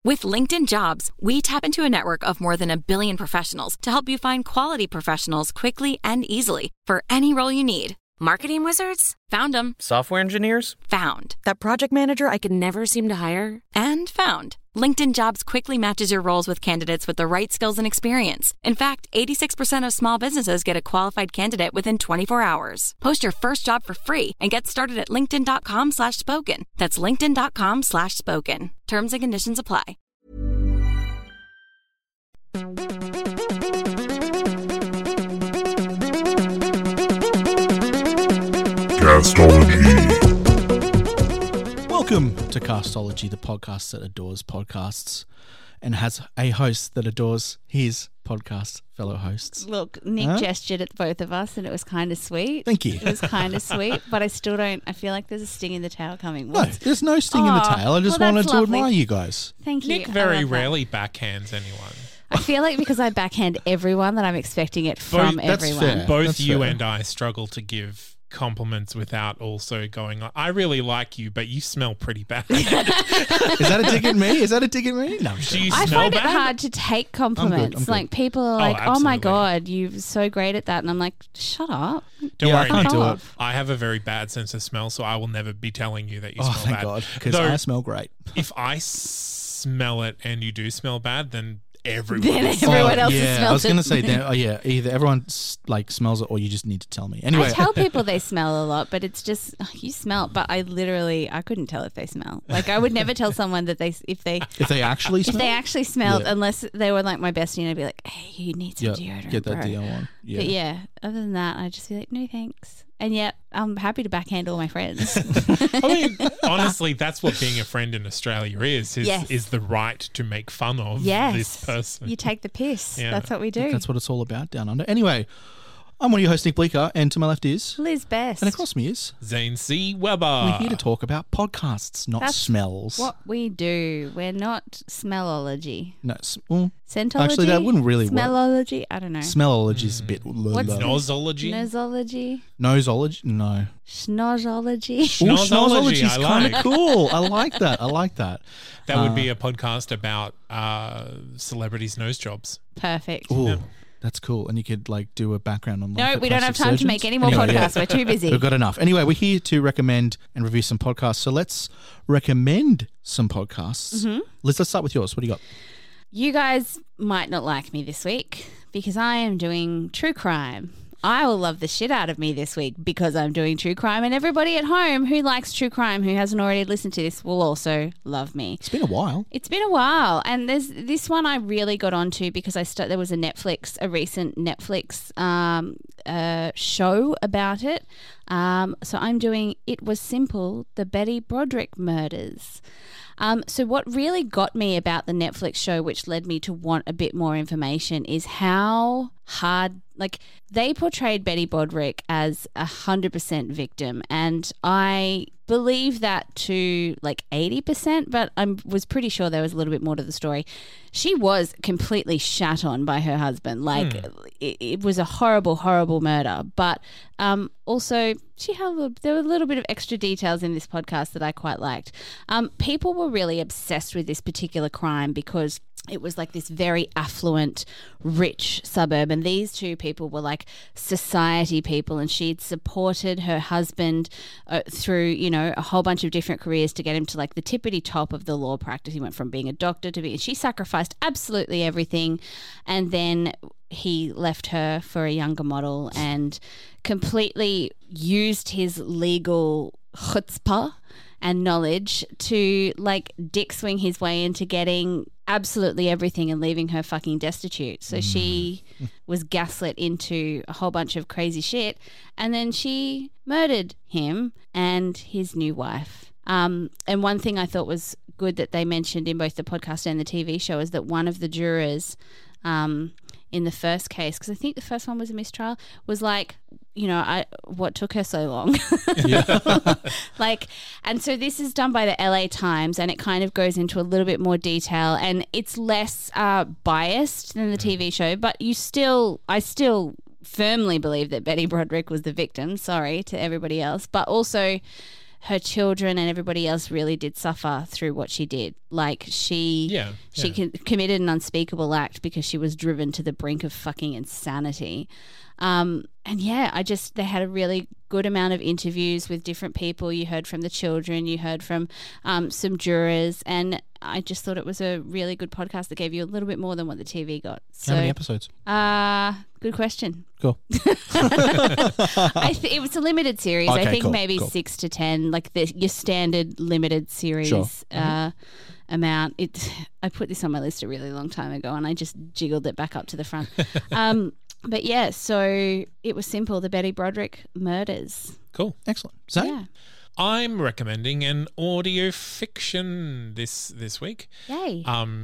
With LinkedIn Jobs, we tap into a network of more than 1 billion professionals to help you find quality professionals quickly and easily for any role you need. Marketing wizards? Found them. Software engineers? Found. That project manager I could never seem to hire? And found. LinkedIn Jobs quickly matches your roles with candidates with the right skills and experience. In fact, 86% of small businesses get a qualified candidate within 24 hours. Post your first job for free and get started at linkedin.com/spoken. That's linkedin.com/spoken. Terms and conditions apply. Castology. Welcome to Castology, the podcast that adores podcasts and has a host that adores his podcast fellow hosts. Look, Nick gestured at both of us and it was kind of sweet. Thank you. It was kind of sweet, but I still don't, I feel like there's a sting in the tail coming. No, there's no sting in the tail. I just wanted to admire you guys. Thank you. Nick very rarely backhands anyone. I feel like because I backhand everyone that I'm expecting it from everyone. Fair. Both That's you fair. and I struggle to give compliments without also going, I really like you, but you smell pretty bad. Is that a dig at me? Is that a dig at me? No, I'm Do you I smell find bad? it hard to take compliments. I'm good. Like people are like, oh my absolutely. God, you're so great at that. And I'm like, shut up. Don't Yeah, I worry, can't Nick. do it. off. I have a very bad sense of smell, so I will never be telling you that you Oh, smell thank bad. God, because Though, I smell great. if I smell it and you do smell bad, then everyone Then will everyone else has yeah, smelled I was going to it. say, either everyone smells it or you just need to tell me. Anyway, I tell people they smell a lot, but it's just you smell. But I couldn't tell if they smell. Like I would never tell someone that if they actually smell, if they actually smelled, Yeah. unless they were like my bestie, and I'd be like, hey, you need some deodorant, get that bro. deal on. Yeah. But yeah, other than that, I'd just be like, no thanks. And yet, I'm happy to backhand all my friends. I mean, honestly, that's what being a friend in Australia is Yes. is the right to make fun of Yes, this person. you take the piss. Yeah. That's what we do. That's what it's all about down under. Anyway, I'm one of your hosts, Nick Bleeker, and to my left is, Liz Best. and across me is, Zane C. Weber. we're here to talk about podcasts, not That's smells. what we do. We're not smellology. No, well, Scentology? actually, that wouldn't really work. Smellology? I don't know. Smellology is a bit What's low. Nosology. Nosology? Nosology? No. Schnozology? Ooh, Schnosology, schnosology's I kind of like. cool. I like that. I like that. That would be a podcast about celebrities' nose jobs. Perfect. Ooh, that's cool. And you could do a background on No, the we don't have plastic time to surgeons. make any more Anyway, podcasts. We're too busy. We've got enough. Anyway, we're here to recommend and review some podcasts. So let's recommend some podcasts. Mm-hmm. Liz, let's start with yours. What do you got? You guys might not like me this week because I am doing true crime. I will love the shit out of me this week because I'm doing true crime, and everybody at home who likes true crime who hasn't already listened to this will also love me. It's been a while. It's been a while, and there's this one I really got onto because there was a recent Netflix show about it. So I'm doing It Was Simple, the Betty Broderick murders. So what really got me about the Netflix show, which led me to want a bit more information, is how hard, they portrayed Betty Broderick as 100% victim, and I believe that to 80%, but I was pretty sure there was a little bit more to the story. She was completely shat on by her husband. It was a horrible, horrible murder, but also there were a little bit of extra details in this podcast that I quite liked. People were really obsessed with this particular crime because it was this very affluent, rich suburb, and these two people were society people, and she'd supported her husband through, a whole bunch of different careers to get him to the tippity top of the law practice. He went from being a doctor to being, she sacrificed absolutely everything, and then he left her for a younger model and completely used his legal chutzpah and knowledge to dick swing his way into getting absolutely everything and leaving her fucking destitute. So she was gaslit into a whole bunch of crazy shit, and then she murdered him and his new wife. And one thing I thought was good that they mentioned in both the podcast and the TV show is that one of the jurors in the first case, because I think the first one was a mistrial, was what took her so long? And so this is done by the LA Times, and it kind of goes into a little bit more detail, and it's less biased than the TV show, but I still firmly believe that Betty Broderick was the victim. Sorry to everybody else, but also her children and everybody else really did suffer through what she did. Like she committed an unspeakable act because she was driven to the brink of fucking insanity. And yeah, they had a really good amount of interviews with different people. You heard from the children, you heard from some jurors, and I just thought it was a really good podcast that gave you a little bit more than what the TV got. So, how many episodes? Good question. Cool. It was a limited series. Okay, I think cool, maybe cool. 6 to 10, like your standard limited series. Sure. Amount. I put this on my list a really long time ago, and I just jiggled it back up to the front. But yeah, so it was simple. The Betty Broderick murders. Cool. Excellent. Zane? Yeah. I'm recommending an audio fiction this week. Yay.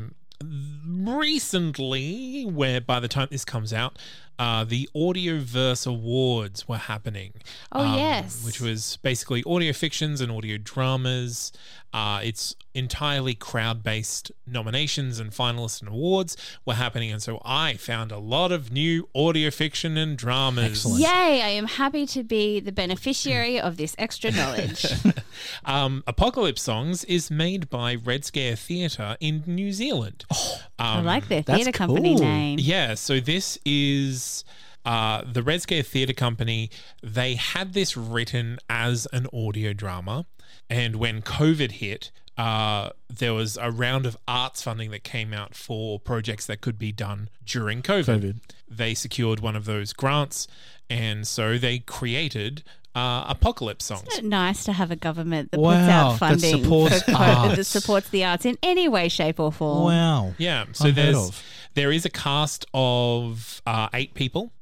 Recently, where by the time this comes out, the Audioverse Awards were happening. Oh, yes. Which was basically audio fictions and audio dramas. It's entirely crowd-based nominations, and finalists and awards were happening. And so I found a lot of new audio fiction and dramas. Excellent. Yay, I am happy to be the beneficiary of this extra knowledge. Apocalypse Songs is made by Red Scare Theatre in New Zealand. I like their that's theatre company cool. name. Yeah, so this is the Red Scare Theatre Company. They had this written as an audio drama, and when COVID hit, there was a round of arts funding that came out for projects that could be done during COVID. They secured one of those grants, and so they created Apocalypse Songs. Isn't it nice to have a government that Wow, puts out that funding supports arts. that supports the arts in any way, shape, or form? Wow. Yeah, so Unheard of. there is a cast of 7 people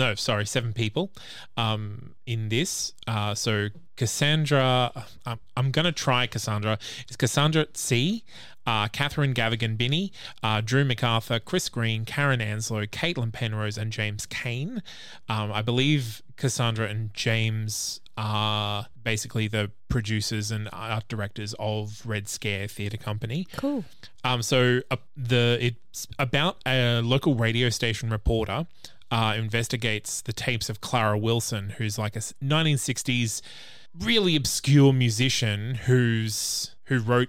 in this. So Cassandra, I'm going to try Cassandra. It's Cassandra C., Catherine Gavigan-Binney, Drew MacArthur, Chris Green, Karen Anslow, Caitlin Penrose, and James Kane. I believe Cassandra and James are basically the producers and art directors of Red Scare Theatre Company. Cool. So it's about a local radio station reporter investigates the tapes of Clara Wilson, who's like a 1960s really obscure musician who wrote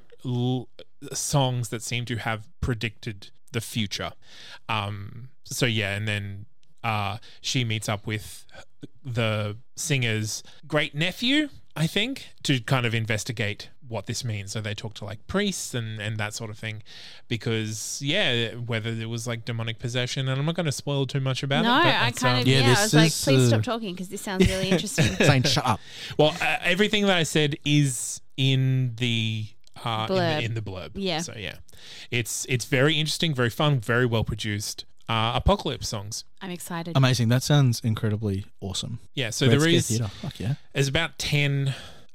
songs that seem to have predicted the future. And then she meets up with the singer's great nephew, I think, to kind of investigate what this means. So they talk to like priests and that sort of thing, because whether there was like demonic possession, and I'm not going to spoil too much about it. No, I was like, please stop talking because this sounds really interesting. Saying shut up. Well, everything that I said is in the blurb. in the blurb. Yeah. So yeah, it's very interesting, very fun, very well produced. Apocalypse Songs. I'm excited. Amazing. That sounds incredibly awesome. Yeah. So Red there Scare is. Theatre. Fuck yeah. There's about 10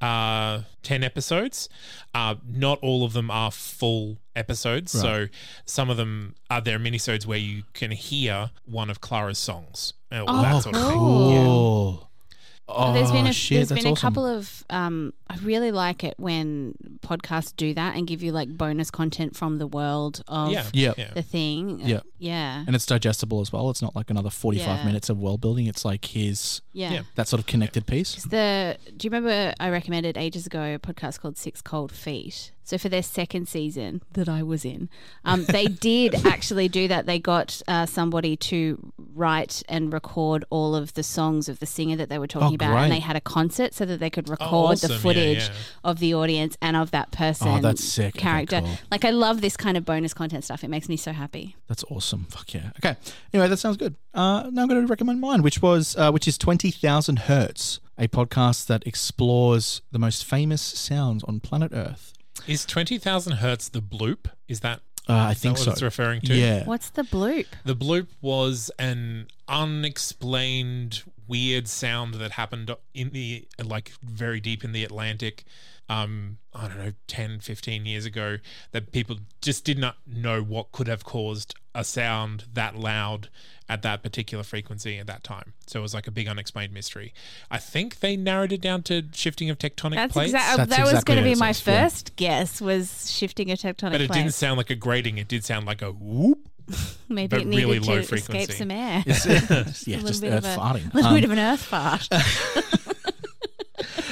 episodes. Not all of them are full episodes. Right. So some of them there are minisodes where you can hear one of Clara's songs. Or Oh, that sort of thing. cool. Yeah. Oh, there's been a that's awesome. couple of I really like it when podcasts do that and give you like bonus content from the world of Yeah. the thing. Yeah. Yeah. And it's digestible as well. It's not like another 45 minutes of world building. It's like here's Yeah. that sort of connected piece. Do you remember I recommended ages ago a podcast called Six Cold Feet? So for their second season that I was in, they did actually do that. They got somebody to write and record all of the songs of the singer that they were talking about, great. and they had a concert so that they could record awesome. the Yeah, footage yeah. of the audience and of that person. Oh, that's sick. Okay, Character. cool. Like I love this kind of bonus content stuff. It makes me so happy. That's awesome. Fuck yeah. Okay. Anyway, that sounds good. Now I'm going to recommend mine, which is 20,000 Hertz, a podcast that explores the most famous sounds on planet Earth. Is 20,000 Hertz the bloop? Is that I think what so. it's referring to? Yeah. What's the bloop? The bloop was an unexplained weird sound that happened in the very deep in the Atlantic. I don't know, 10, 15 years ago, that people just did not know what could have caused a sound that loud at that particular frequency at that time. So it was like a big unexplained mystery. I think they narrowed it down to shifting of tectonic plates. That's That was exactly going to what be it my says, yeah. first guess was shifting a tectonic But it plate. didn't sound like a grating. It did sound like a whoop. Maybe but it needed really to low escape frequency. some air. Yeah, A just little bit Earth of farting. A little bit of an earth fart.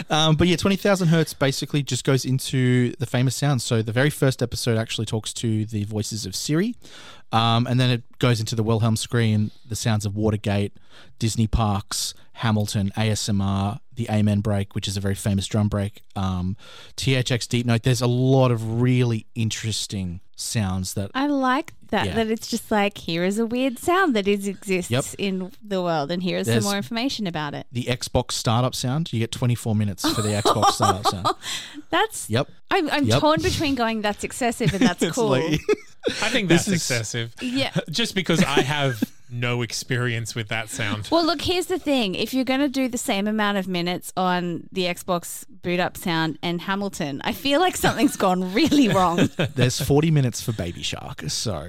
But yeah, 20,000 Hertz basically just goes into the famous sounds. So the very first episode actually talks to the voices of Siri. And then it goes into the Wilhelm scream, the sounds of Watergate, Disney parks, Hamilton, ASMR, the Amen break, which is a very famous drum break, THX Deep Note. There's a lot of really interesting sounds that I like that, Yeah. that it's just like, here is a weird sound that exists Yep. in the world, and here is There's- some more information about it. the Xbox startup sound, you get 24 minutes for the Xbox startup sound. That's Yep. I'm Yep. torn between going that's excessive and that's It's cool. like- I think This that's is- excessive. Yeah. Just because I have no experience with that sound. Well, look, here's the thing. If you're going to do the same amount of minutes on the Xbox boot up sound and Hamilton, I feel like something's gone really wrong. There's 40 minutes for Baby Shark, so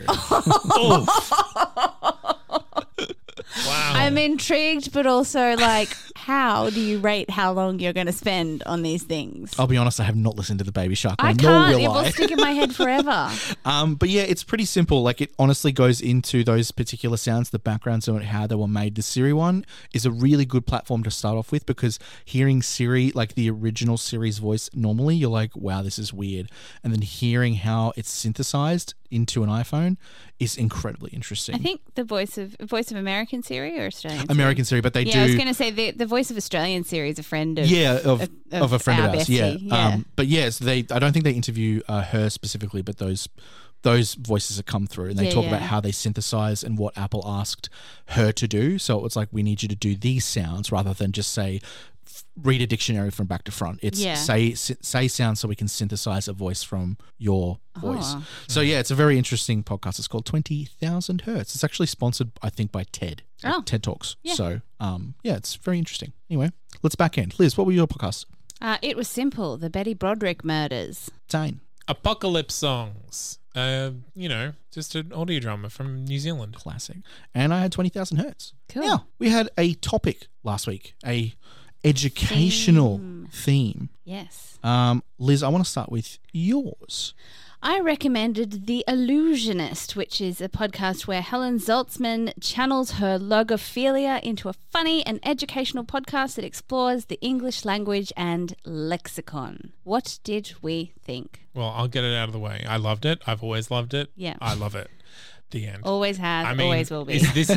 Wow. I'm intrigued, but also like, how do you rate how long you're going to spend on these things? I'll be honest, I have not listened to the Baby Shark I one, nor can't. will It will I. stick in my head forever. But yeah, it's pretty simple. Like, it honestly goes into those particular sounds, the backgrounds and how they were made. The Siri one is a really good platform to start off with, because hearing Siri, like the original Siri's voice, normally you're like, wow, this is weird. And then hearing how it's synthesized into an iPhone is incredibly interesting. I think the voice of American Siri or Australian Siri? American Siri, but they Yeah, do. I was going to say the voice of Australian Siri is a friend of of a friend of our ours. bestie, Yeah. But yes, I don't think they interview her specifically, but those voices that come through, and they Yeah, talk yeah. about how they synthesize and what Apple asked her to do. So it was like, we need you to do these sounds rather than just say, read a dictionary from back to front. It's Yeah. say sounds so we can synthesize a voice from your voice. Oh. So yeah, it's a very interesting podcast. It's called 20,000 Hertz. It's actually sponsored, I think, by TED. Oh. TED Talks. Yeah. So yeah, it's very interesting. Anyway, let's back end. Liz, what were your podcasts? It was simple. The Betty Broderick murders. Dane. Apocalypse Songs. Just an audio drama from New Zealand. Classic. And I had 20,000 Hertz. Cool. Now, we had a topic last week, a educational theme. Yes. Liz, I want to start with yours. I recommended The Illusionist, which is a podcast where Helen Zaltzman channels her logophilia into a funny and educational podcast that explores the English language and lexicon. What did we think? Well, I'll get it out of the way. I loved it. I've always loved it. Yeah. I love it. The end. Always has, I mean, always will be. This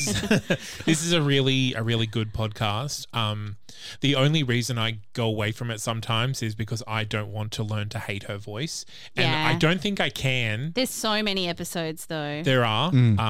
is a really good podcast. The only reason I go away from it sometimes is because I don't want to learn to hate her voice, and Yeah. I don't think I can. There's so many episodes, though. There are,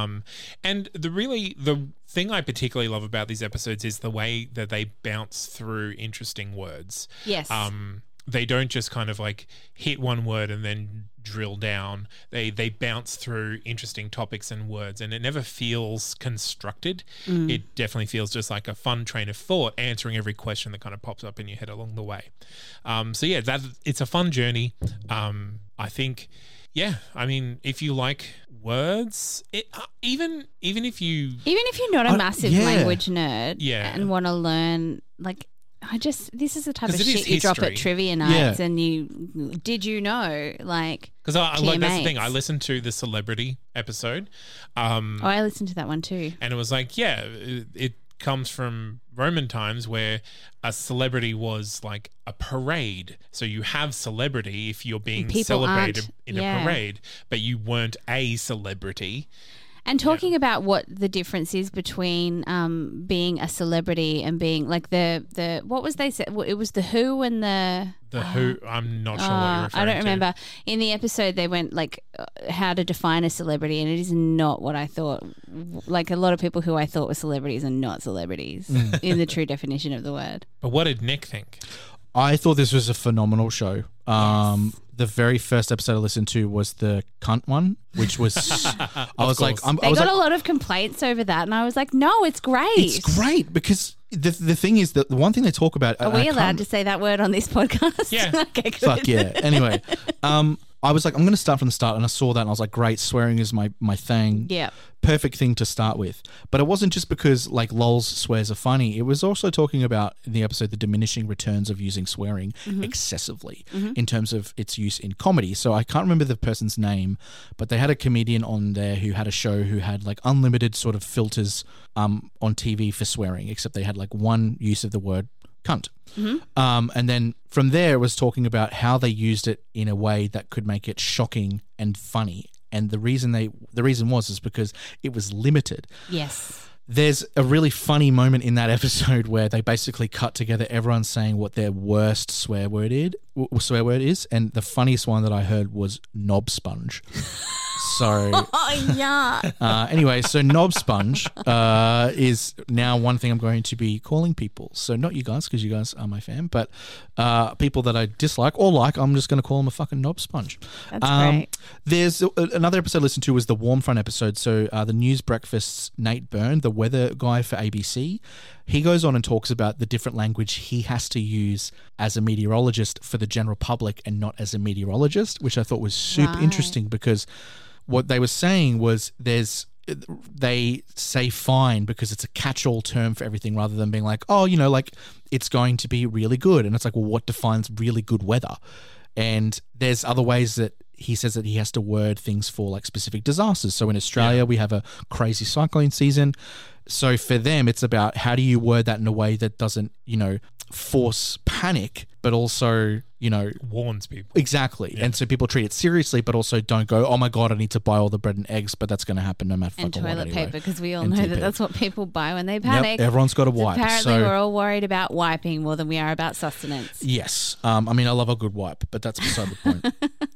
and the thing I particularly love about these episodes is the way that they bounce through interesting words. Yes. They don't just kind of like hit one word and then drill down. They bounce through interesting topics and words, and it never feels constructed. It definitely feels just like a fun train of thought, answering every question that kind of pops up in your head along the way. So yeah, it's a fun journey. I think, yeah, I mean, if you like words, even if you Even if you're not a massive yeah. language nerd Yeah. and want to learn, like, this is the type of 'Cause it is shit you drop at history. trivia nights and did you know, like, because I like that's the thing. TMAs. I listened to the celebrity episode. I listened to that one too. And it was like, yeah, it comes from Roman times where a celebrity was like a parade. So you have celebrity if you're being People celebrated aren't- in yeah. a parade, but you weren't a celebrity. And talking about what the difference is between being a celebrity and being like the what was they said? It was the Who and the Who, I'm not sure what you're referring to. I don't remember. In the episode, they went like how to define a celebrity, and it is not what I thought. Like a lot of people who I thought were celebrities are not celebrities in the true definition of the word. But what did Nick think? I thought this was a phenomenal show. The very first episode I listened to was the cunt one, which was I was like, course. They got a lot of complaints over that, and I was like, no, it's great. it's great because the thing is that the one thing they talk about. Are we allowed to say that word on this podcast? Yeah. Okay, good. Fuck yeah. Anyway, I was like, I'm going to start from the start, and I saw that, and I was like, great, swearing is my thing. Yeah. Perfect thing to start with. But it wasn't just because like lol's swears are funny. It was also talking about in the episode the diminishing returns of using swearing excessively in terms of its use in comedy. So I can't remember the person's name, but they had a comedian on there who had a show who had like unlimited sort of filters on TV for swearing, except they had like one use of the word cunt. And then from there, it was talking about how they used it in a way that could make it shocking and funny. And the reason was because it was limited. Yes. There's a really funny moment in that episode where they basically cut together everyone saying what their worst swear word is, and the funniest one that I heard was knob sponge. So, Oh, yeah. anyway, so knob sponge is now one thing I'm going to be calling people. So not you guys, because you guys are my fan, but people that I dislike or like, I'm just going to call them a fucking knob sponge. That's great. There's another episode I listened to was the Warm Front episode. So the News Breakfast's Nate Byrne, the weather guy for ABC, he goes on and talks about the different language he has to use as a meteorologist for the general public and not as a meteorologist, which I thought was super Right. interesting because what they were saying was they say fine because it's a catch-all term for everything rather than being like, oh, you know, like it's going to be really good. And it's like, well, what defines really good weather? And there's other ways that he says that he has to word things for like specific disasters. So in Australia, we have a crazy cyclone season. So for them, it's about how do you word that in a way that doesn't, you know, force panic, but also, you know, Warns people. exactly. And so people treat it seriously, but also don't go, oh my God, I need to buy all the bread and eggs, but that's going to happen no matter And fucking what toilet anyway. paper, because we all And know TP. that that's what people buy when they Yep, panic. everyone's got a So wipe. apparently, So we're all worried about wiping more than we are about sustenance. yes. I mean, I love a good wipe, but that's beside the point.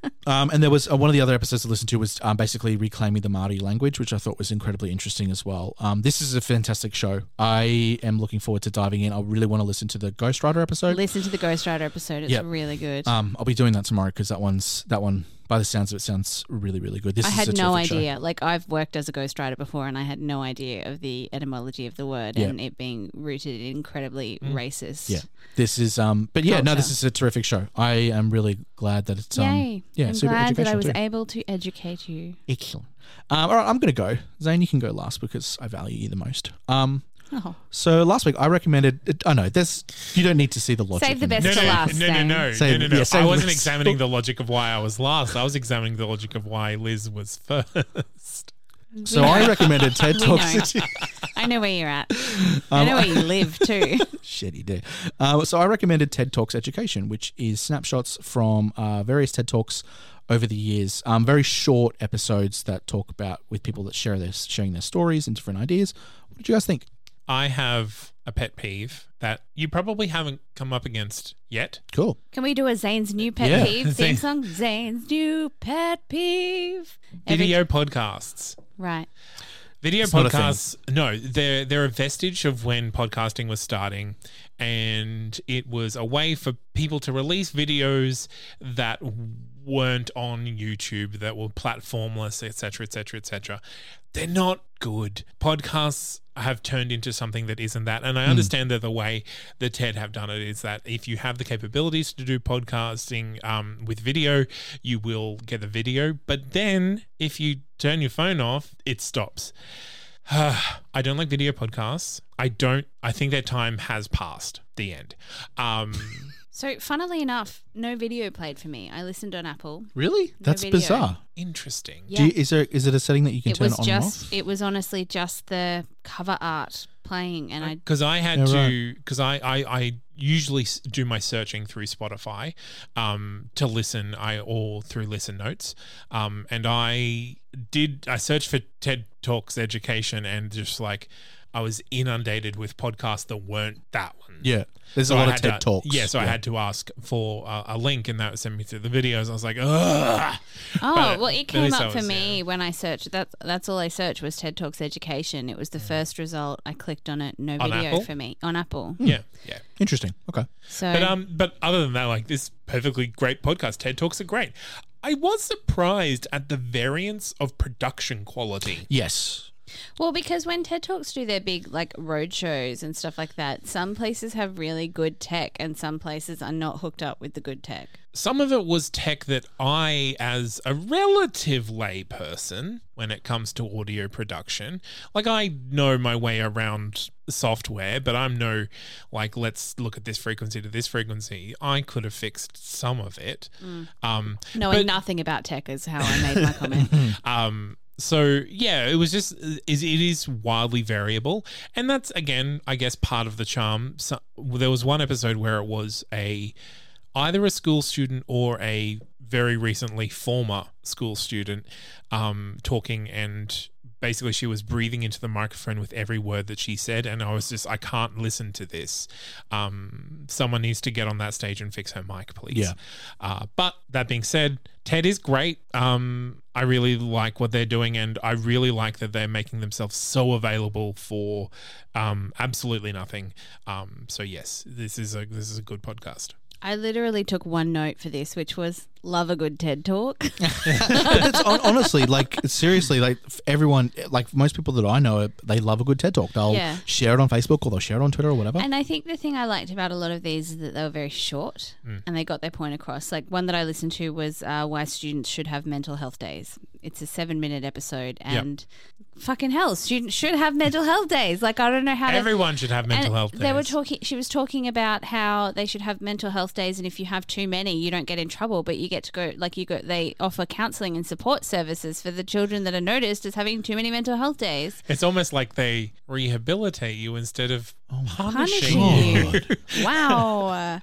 And there was one of the other episodes I listened to was basically reclaiming the Māori language, which I thought was incredibly interesting as well. This is a fantastic show. I am looking forward to diving in. I really want to listen to the Ghost Rider episode. Listen to the Ghost Rider episode. It's Yep. really good. I'll be doing that tomorrow because that one, by the sounds of it, sounds really, really good. This I is had a no terrific show. idea. Like, I've worked as a ghostwriter before, and I had no idea of the etymology of the word Yeah. and it being rooted in incredibly racist. Yeah, this is but yeah, no, Culture. this is a terrific show. I am really glad that it's Yay. yeah, I'm super glad that I educational was too. able to educate you. Excellent. All right, I'm going to go. Zane, you can go last because I value you the most. Oh. So last week I recommended. I know you don't need to see the logic. Save the in best this. to last, Zane. No. Save- yeah, save I the wasn't best. examining the logic of why I was last. I was examining the logic of why Liz was first. So I recommended TED We Talks. know. I know where you're at. I know where you live too. Shitty day. So I recommended TED Talks Education, which is snapshots from various TED Talks over the years. Very short episodes that talk about with people that sharing their stories and different ideas. What did you guys think? I have a pet peeve that you probably haven't come up against yet. Cool. Can we do a Zane's new pet Yeah. peeve Zane. theme song? Zane's new pet peeve. Video podcasts. Right. Video It's not a thing. podcasts, no, they're a vestige of when podcasting was starting, and it was a way for people to release videos that weren't on YouTube, that were platformless, etc., etc., etc. They're not good. Podcasts have turned into something that isn't that, and I understand that the way that TED have done it is that if you have the capabilities to do podcasting with video, you will get the video, but then if you turn your phone off, it stops. I don't like video podcasts. I think their time has passed. The end. So, funnily enough, no video played for me. I listened on Apple. Really? That's video. bizarre. Interesting. Yeah. Is it a setting that you can It turn was on and off? it was honestly just the cover art playing, and I Because I had Yeah, to, because I usually do my searching through Spotify to listen, or through Listen Notes, and I searched for TED Talks Education, and just like I was inundated with podcasts that weren't that one. Yeah. There's So a lot I of had TED Talks. Yeah, so I had to ask for a link, and that would send me through the videos. I was like, ugh. Oh, But well, it at came least up I for was, me when I searched. That's all I searched was TED Talks Education. It was the first result. I clicked on it. No On video Apple? for me on Apple. Yeah. Interesting. Okay. So But other than that, like this perfectly great podcast, TED Talks are great. I was surprised at the variance of production quality. Yes. well, because when TED Talks do their big like road shows and stuff like that, some places have really good tech, and some places are not hooked up with the good tech. Some of it was tech that I, as a relative lay person, when it comes to audio production, like I know my way around software, but I'm no, like, let's look at this frequency to this frequency. I could have fixed some of it. Knowing But- nothing about tech is how I made my comment. So yeah, it was just it is wildly variable, and that's again, I guess, part of the charm. So, there was one episode where it was either a school student or a very recently former school student talking, and basically she was breathing into the microphone with every word that she said, and I was just, I can't listen to this. Someone needs to get on that stage and fix her mic, please. Yeah. But that being said, TED is great. I really like what they're doing, and I really like that they're making themselves so available for absolutely nothing. So yes, this is a good podcast. I literally took one note for this, which was love a good TED Talk. It's honestly, like, seriously, like, everyone, like, most people that I know, they love a good TED Talk. They'll share it on Facebook, or they'll share it on Twitter or whatever. And I think the thing I liked about a lot of these is that they were very short and they got their point across. Like, one that I listened to was why students should have mental health days. It's a 7-minute episode, and fucking hell, students should have mental health days. Like, I don't know how everyone should have mental health days. They were talking. She was talking about how they should have mental health days, and if you have too many, you don't get in trouble, but you get to go. Like, they offer counselling and support services for the children that are noticed as having too many mental health days. It's almost like they rehabilitate you instead of punishing you. Wow.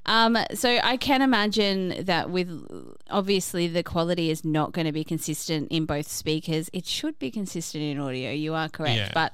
So I can imagine that with obviously the quality is not going to be consistent in both speakers. It should be consistent in audio. You are correct. But,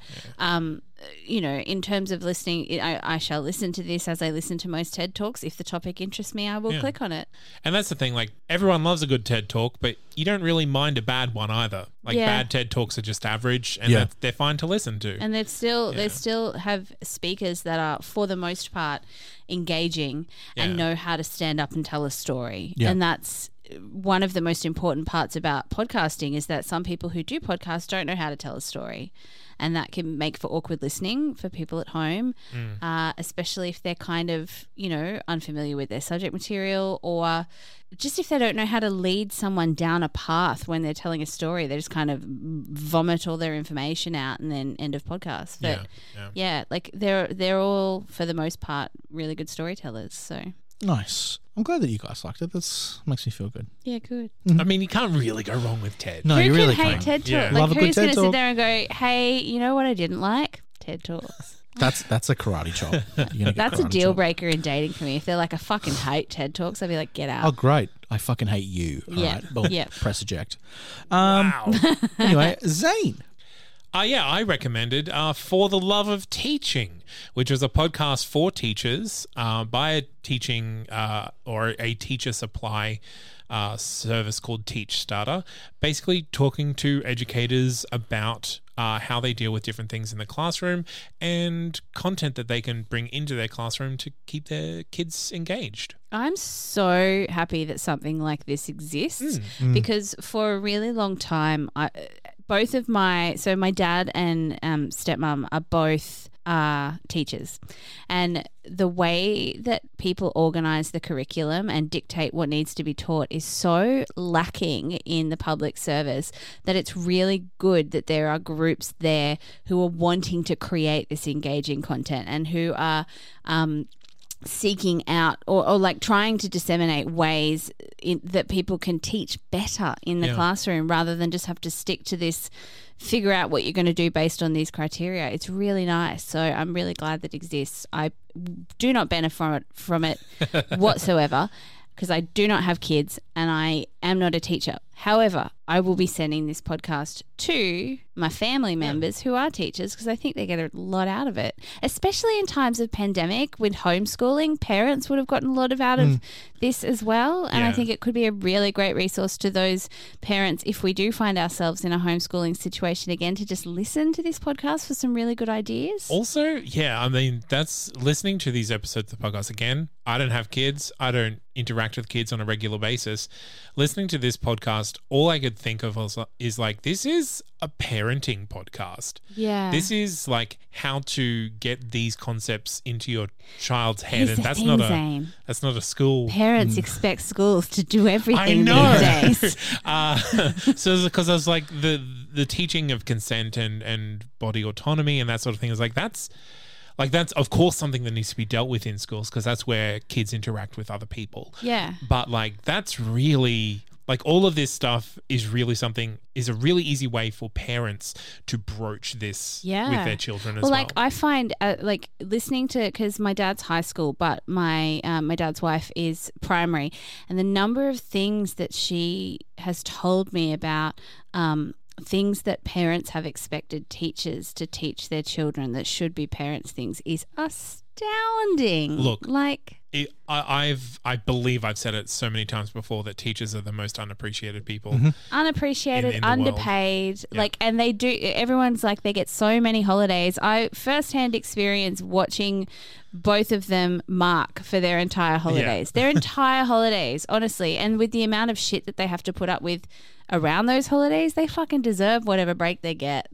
you know, in terms of listening, I shall listen to this as I listen to most TED Talks. If the topic interests me, I will click on it. And that's the thing. Like, everyone loves a good TED Talk, but you don't really mind a bad one either. Like, bad TED Talks are just average, and they're fine to listen to. And they still have speakers that are, for the most part, engaging and know how to stand up and tell a story. And that's one of the most important parts about podcasting, is that some people who do podcasts don't know how to tell a story. And that can make for awkward listening for people at home, especially if they're kind of, you know, unfamiliar with their subject material, or just if they don't know how to lead someone down a path when they're telling a story. They just kind of vomit all their information out and then end of podcast. But like they're all, for the most part, really good storytellers. So nice. I'm glad that you guys liked it. That makes me feel good. Yeah, good. I mean, you can't really go wrong with TED. No, you really can't. Who can hate TED Talk? Yeah. Like, Love a good who's going TED to sit Talk. there and go, hey, you know what I didn't like? TED Talks. That's a karate chop. You're gonna get That's a karate deal chop. breaker in dating for me. If they're like, I fucking hate TED Talks, I'd be like, get out. Oh, great. I fucking hate you. All Yeah. right. Well, Yeah. press eject. Wow. Anyway, Zane. I recommended For the Love of Teaching, which was a podcast for teachers by a teaching or a teacher supply service called Teach Starter, basically talking to educators about how they deal with different things in the classroom and content that they can bring into their classroom to keep their kids engaged. I'm so happy that something like this exists because for a really long time, my dad and stepmom are both teachers, and the way that people organize the curriculum and dictate what needs to be taught is so lacking in the public service that it's really good that there are groups there who are wanting to create this engaging content and who are seeking out or like trying to disseminate ways that people can teach better in the classroom rather than just have to stick to this, figure out what you're going to do based on these criteria. It's really nice. So I'm really glad that it exists. I do not benefit from it whatsoever because I do not have kids and I am not a teacher. However, I will be sending this podcast to my family members who are teachers because I think they get a lot out of it, especially in times of pandemic with homeschooling. Parents would have gotten a lot out of this as well. And I think it could be a really great resource to those parents if we do find ourselves in a homeschooling situation again to just listen to this podcast for some really good ideas. Also, I mean, that's listening to these episodes of the podcast again. I don't have kids. I don't interact with kids on a regular basis. Listening to this podcast, all I could think of is like, this is a parenting podcast. Yeah. This is like how to get these concepts into your child's head. Here's And the that's thing, not Zane. that's not a school. Parents expect schools to do everything I know. these days. So because I was like the teaching of consent and body autonomy and that sort of thing is like that's of course something that needs to be dealt with in schools because that's where kids interact with other people. Yeah. But like that's really Like all of this stuff is a really easy way for parents to broach this with their children as well. Like I find like listening to, because my dad's high school, but my dad's wife is primary, and the number of things that she has told me about things that parents have expected teachers to teach their children that should be parents' things is astounding. Look, like I believe I've said it so many times before that teachers are the most unappreciated people. unappreciated, in the underpaid, world. Yeah. like, and they do. Everyone's like they get so many holidays. I firsthand experience watching both of them mark for their entire holidays. Their entire holidays, honestly, and with the amount of shit that they have to put up with around those holidays, they fucking deserve whatever break they get.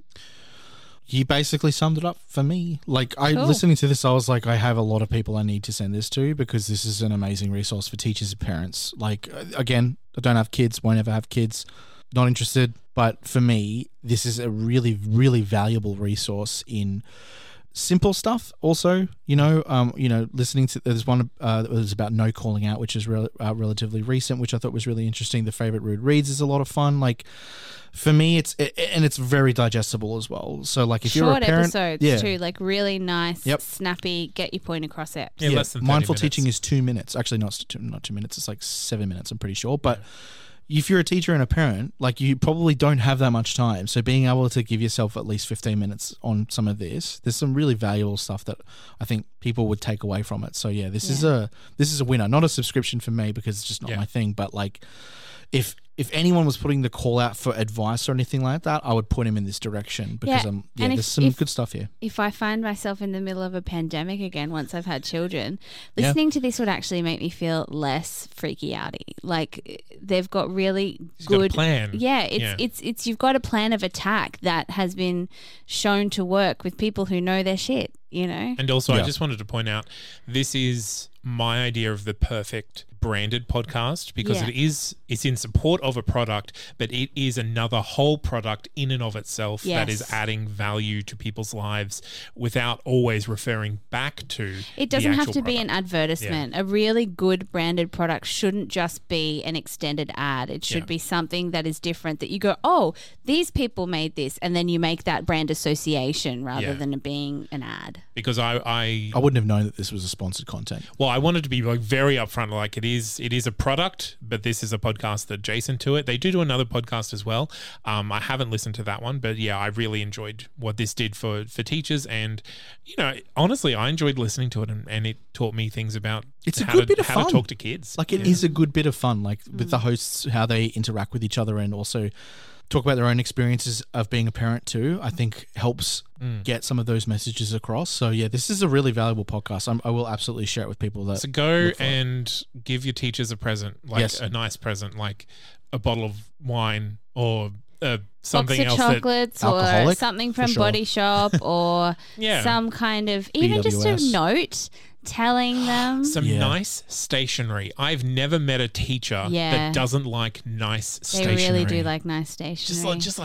You basically summed it up for me. Like, Cool. listening to this, I was like, I have a lot of people I need to send this to because this is an amazing resource for teachers and parents. Like, again, I don't have kids, won't ever have kids, not interested. But for me, this is a really, really valuable resource in simple stuff. Also, listening to there's one that was about no calling out, which is relatively recent, which I thought was really interesting. The favorite rude reads is a lot of fun. Like for me, it's very digestible as well. So like if you're a parent, episodes too, like really nice, snappy, get your point across apps. Yeah, less than 30 mindful minutes. teaching is 2 minutes. Actually, not 2 minutes. It's like 7 minutes. I'm pretty sure, but. If you're a teacher and a parent, like you probably don't have that much time. So being able to give yourself at least 15 minutes on some of this, there's some really valuable stuff that I think people would take away from it. So yeah, this is a winner. Not a subscription for me because it's just not my thing. But like, if anyone was putting the call out for advice or anything like that, I would point him in this direction because there's some good stuff here. If I find myself in the middle of a pandemic again, once I've had children, listening to this would actually make me feel less freaky outy. Like they've got really good plan. Yeah, it's you've got a plan of attack that has been shown to work with people who know their shit, And also, I just wanted to point out, this is my idea of the perfect branded podcast because it's in support of a product, but it is another whole product in and of itself that is adding value to people's lives without always referring back to it doesn't the have actual to be an product. advertisement. A really good branded product shouldn't just be an extended ad. It should be something that is different, that you go, oh, these people made this, and then you make that brand association rather than it being an ad. Because I wouldn't have known that this was a sponsored content. Well, I wanted to be like very upfront, like it is a product, but this is a podcast adjacent to it. They do another podcast as well. I haven't listened to that one, but yeah, I really enjoyed what this did for teachers, and honestly, I enjoyed listening to it, and it taught me things about It's a how good to, bit of how fun. to talk to kids. Like it is a good bit of fun, like with the hosts, how they interact with each other and also talk about their own experiences of being a parent too, I think helps get some of those messages across. So yeah, this is a really valuable podcast. I will absolutely share it with people that So go look for it. and give your teachers a present, like a nice present, like a bottle of wine or something Box else. of chocolates or Alcoholic, something for from sure. Body Shop or Yeah. some kind of, even just a BWS. note telling them. Some Yeah. nice stationery. I've never met a teacher Yeah. that doesn't like nice They stationery. really do like nice stationery. just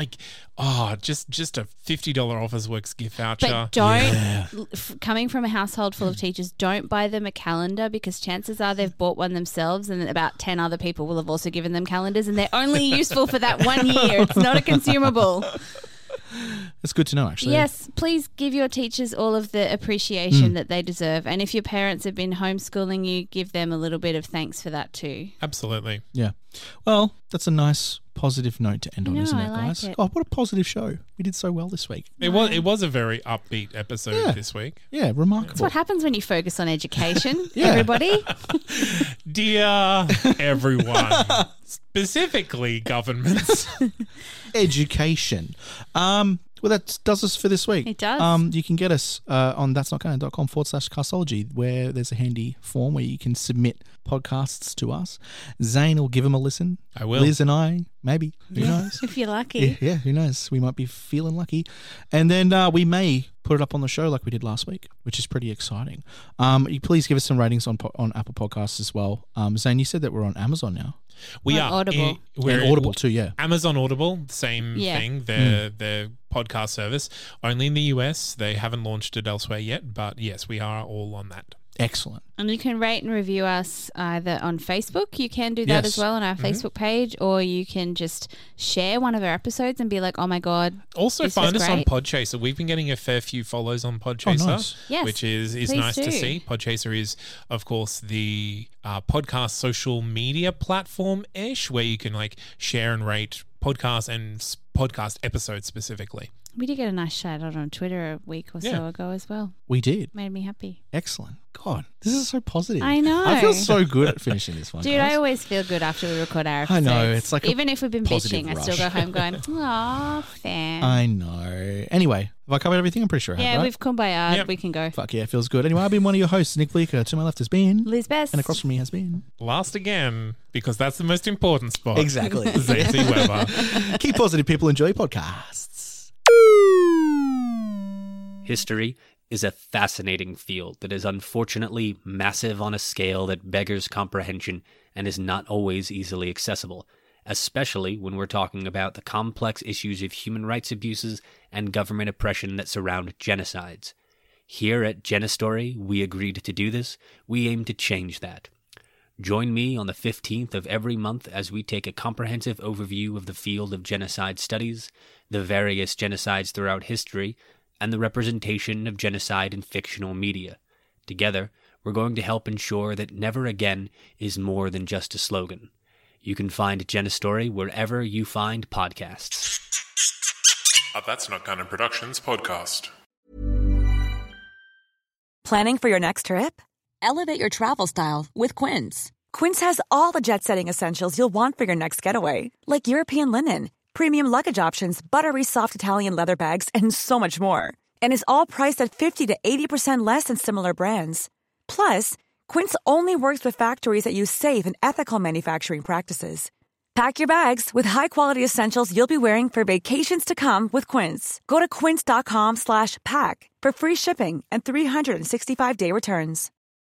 a $50 Officeworks gift voucher. But don't, coming from a household full of teachers, don't buy them a calendar, because chances are they've bought one themselves and then about 10 other people will have also given them calendars, and they're only useful for that 1 year. It's not a consumable. It's good to know, actually. Yes, please give your teachers all of the appreciation that they deserve. And if your parents have been homeschooling you, give them a little bit of thanks for that too. Absolutely. Yeah. Well, that's a nice positive note to end on, know, isn't it, I like guys? it. Oh, what a positive show. We did so well this week. It was a very upbeat episode this week. Yeah, remarkable. That's what happens when you focus on education, Yeah. everybody. Dear everyone, specifically governments. Education. Well, that does us for this week. It does. You can get us on that'snotgonna.com/castology, where there's a handy form where you can submit podcasts to us. Zane will give them a listen. I will. Liz and I, maybe. Who knows? If you're lucky. Yeah, who knows? We might be feeling lucky. And then we may put it up on the show like we did last week, which is pretty exciting. You please give us some ratings on Apple Podcasts as well. Zane, you said that we're on Amazon now. We Or are Audible. We're And Audible too, yeah. Amazon Audible, same Yeah. thing. Their podcast service, only in the US. They haven't launched it elsewhere yet, but yes, we are all on that. Excellent. And you can rate and review us either on Facebook. You can do that Yes. as well on our Facebook page, or you can just share one of our episodes and be like, oh my God. Also, this find was us on great. Podchaser. We've been getting a fair few follows on Podchaser, nice. Yes, which is please nice to do. see. Podchaser is, of course, the podcast social media platform-ish where you can like share and rate podcasts and podcast episodes specifically. We did get a nice shout out on Twitter a week or so Yeah. ago as well. We did. Made me happy. Excellent. God, this is so positive. I know. I feel so good at finishing this one. Dude, guys. I always feel good after we record our I episodes. know, it's like a even if we've been positive bitching, I still rush. go home going, aw, fan. I know. Anyway, have I covered everything? I'm pretty sure I have, Yeah, right? we've kumbaya. Yep. We can go. Fuck yeah, feels good. Anyway, I've been one of your hosts, Nick Bleeker. To my left has been... Liz Best. And across from me has been... Last again, because that's the most important spot. Exactly. Zazie Weber. Keep positive, people. Enjoy podcasts. History is a fascinating field that is unfortunately massive on a scale that beggars comprehension and is not always easily accessible, especially when we're talking about the complex issues of human rights abuses and government oppression that surround genocides. Here at Genistory, we agreed to do this. We aim to change that. Join me on the 15th of every month as we take a comprehensive overview of the field of genocide studies, the various genocides throughout history, and the representation of genocide in fictional media. Together, we're going to help ensure that never again is more than just a slogan. You can find Genistory wherever you find podcasts. That's Not Gunner Productions podcast. Planning for your next trip? Elevate your travel style with Quince. Quince has all the jet-setting essentials you'll want for your next getaway, like European linen, premium luggage options, buttery soft Italian leather bags, and so much more. And is all priced at 50 to 80% less than similar brands. Plus, Quince only works with factories that use safe and ethical manufacturing practices. Pack your bags with high-quality essentials you'll be wearing for vacations to come with Quince. Go to quince.com/pack for free shipping and 365-day returns.